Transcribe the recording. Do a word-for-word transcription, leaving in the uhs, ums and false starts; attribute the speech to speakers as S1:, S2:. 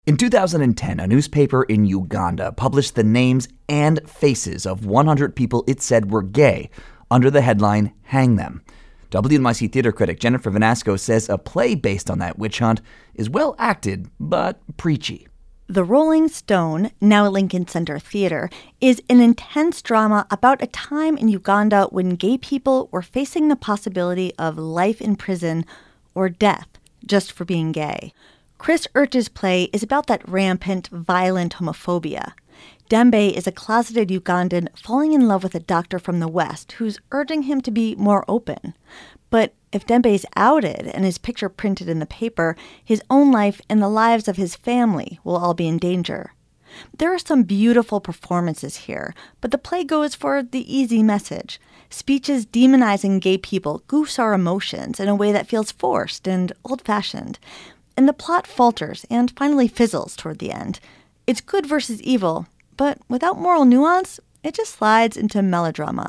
S1: In two thousand ten, a newspaper in Uganda published the names and faces of one hundred people it said were gay under the headline, "Hang Them." W N Y C theater critic Jennifer Vanasco says a play based on that witch hunt is well acted, but preachy.
S2: The Rolling Stone, now at Lincoln Center Theater, is an intense drama about a time in Uganda when gay people were facing the possibility of life in prison or death just for being gay. Chris Urch's play is about that rampant, violent homophobia. Dembe is a closeted Ugandan falling in love with a doctor from the West who's urging him to be more open. But if Dembe is outed and his picture printed in the paper, his own life and the lives of his family will all be in danger. There are some beautiful performances here, but the play goes for the easy message. Speeches demonizing gay people goose our emotions in a way that feels forced and old-fashioned. And the plot falters and finally fizzles toward the end. It's good versus evil, but without moral nuance, it just slides into melodrama.